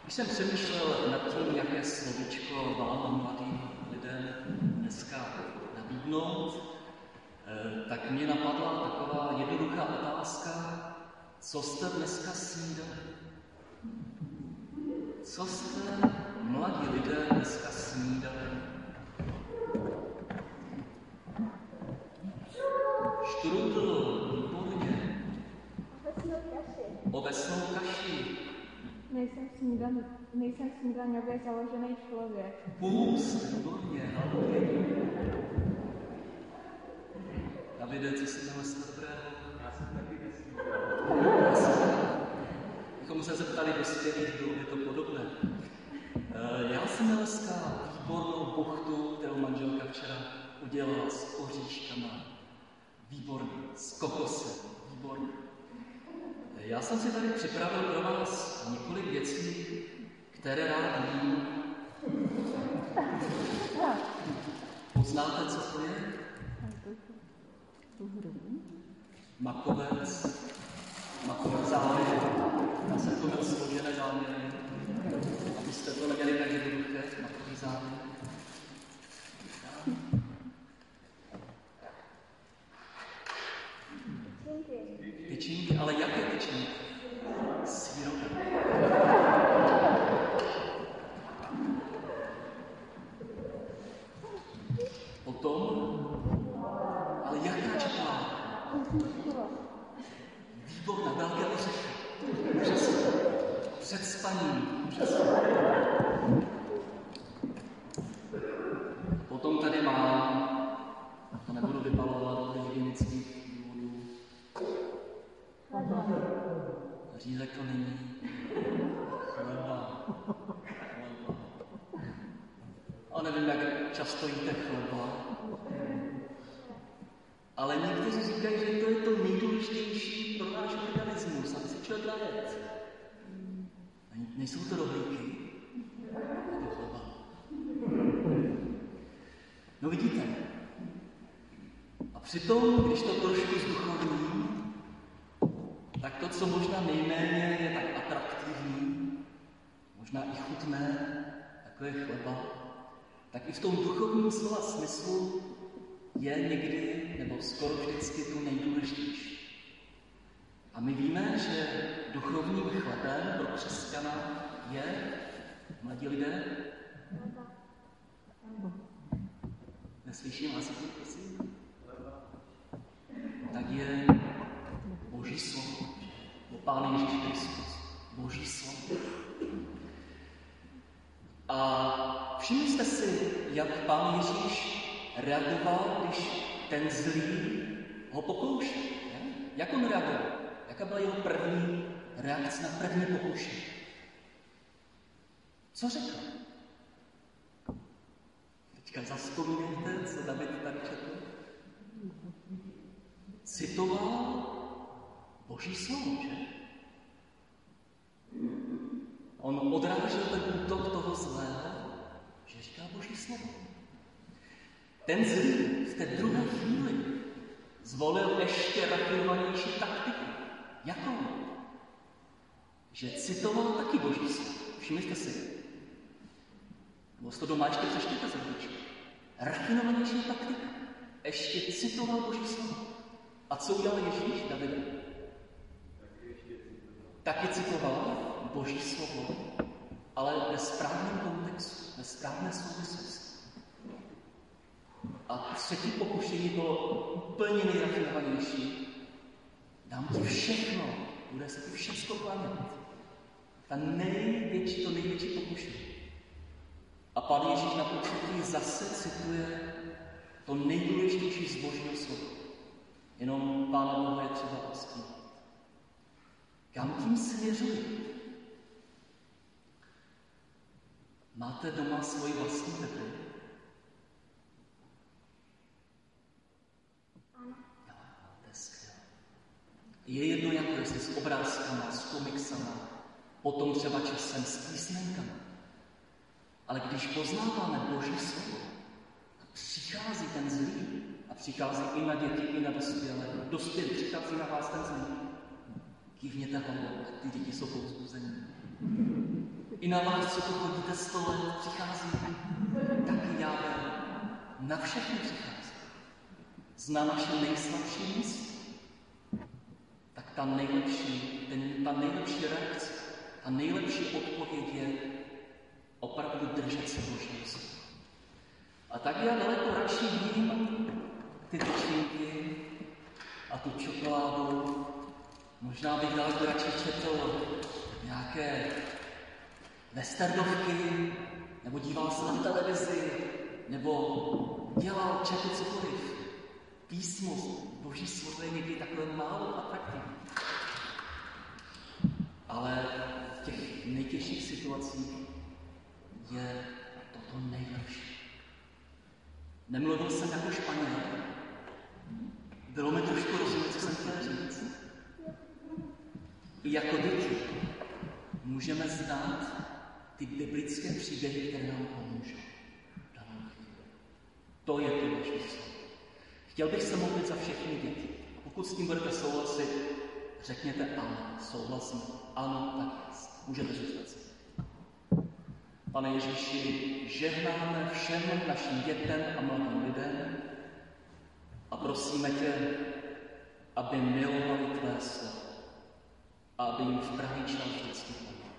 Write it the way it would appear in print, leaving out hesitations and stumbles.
Když jsem přemýšlel nad tím, jaké slovíčko vám mladým lidem dneska nabídnout, tak mě napadla taková jednoduchá otázka, co jste dneska snídali? Co jste, mladí lidé, dneska snídali? Štrudl, výborně. Ovesnou kaši. Nejsem snídaňově založený člověk. Půst, výborně, halleluja. Davide, co jsi měl dobrého? Já jsem taky nesnídal. Bychom se zeptali dospělých, bylo by to podobné. Já jsem měl dneska výbornou buchtu, kterou manželka včera udělala s oříškama. Výborný, s kokosem, výborný. Já jsem si tady připravil pro vás několik věcí, které rád jím. Poznáte, co to je? Makovec záměr. Já jsem to měl složené záměry, abyste to neměli tak jednoduché, makový záměr. Tyčinky, ale jaké tyčinky? Sýrové. Potom, ale jaká čokoláda? Výborná, velké ořechy. Přesně. Před spaním. Přesně. Potom tady mám, to nebudu vypalovat do hygienických důvodů. Řízek to není. Chleba. A nevím, jak často jíte chleba. Ale někteří říkají, že to je to nejdůležitější pro náš organismus, aby si člověk najet. Nejsou to rohlíky? Je to chleba. No vidíte. A přitom, když to trošku zduchovní, tak to, co možná nejméně je tak atraktivní, možná i chutné, jako je chleba, tak i v tom duchovním slova smyslu je někdy, nebo skoro vždycky tu nejdůležitější. A my víme, že duchovním chlebem pro křesťana je, mladí lidé, neslyším asi to, prosím, tak je Boží slovo, o Pán Ježíš Kristus, Boží slovo. A všimli jste si, jak Pán Ježíš reagoval, když ten zlý ho pokoušel. Jak on reagoval? Jaká byla jeho první reakce na první pokušení? Co řekl? Teďka zavzpomínejte, co David tady četl. Citoval Boží slovo, že? On odrážel ten útok toho zlého, že říká Boží slovo. Ten zlý v té druhé chvíli zvolil ještě rafinovanější taktiku. Jakou? Že citoval taky Boží slovo. Všimněte si. Nebo to doma ještě přečtěte za chvíličku. Rafinovanější taktika. Ještě citoval Boží slovo. A co udělal Ježíš, Davide? Taky citoval Boží slovo, ale ve správném kontextu, ve správné souvislosti. A třetí pokušení bylo úplně nejrafinovanější. Dám ti všechno, bude se ti všechno klanět. To největší pokušení. A Pán Ježíš na počátku zase cituje to nejdůležitější z Božího slova. Jenom Pána Boha je třeba ostít. Kam tím směřuji? Máte doma svoji vlastní Bibli? Je jedno, jako jestli s obrázkama, s komiksama, potom třeba časem s písmenkama. Ale když poznáváme Boží slovo, přichází ten zlý, a přichází i na děti, i na dospělé, dospělí přichází na vás ten zlý, kývněte hlavou, ty děti jsou povzbuzení. I na vás, co tu chodíte 100 let, přichází taky ďábel. Na všechny přichází. Zná naše nejslabší místo. Tak ta nejlepší reakce, ta nejlepší odpověď je opravdu držet se Božího slova. A tak já daleko radši jím ty tyčinky a tu čokoládu. Možná bych daleko radši četl nějaké westernovky, nebo díval se na televizi, nebo četl cokoliv. Písmo, Boží slovo je někdy takové málo atraktivní. Ale v těch nejtěžších situacích je toto nejlepší. Nemluvil jsem jako Španěl. Bylo mi trošku rozumět, co jsem chtěl říct. I jako děti můžeme znát ty biblické příběhy, které nám pomůžou. To je to Boží slovo. Chtěl bych se modlit za všechny děti. Pokud s tím budete souhlasit, řekněte ano, souhlasím. Ano, tak jest. Můžete zůstat si. Pane Ježíši, žehnáme všem našim dětem a mladým lidem a prosíme tě, aby milovali tvé slovo a aby jim v pravý čas vždycky pomohli.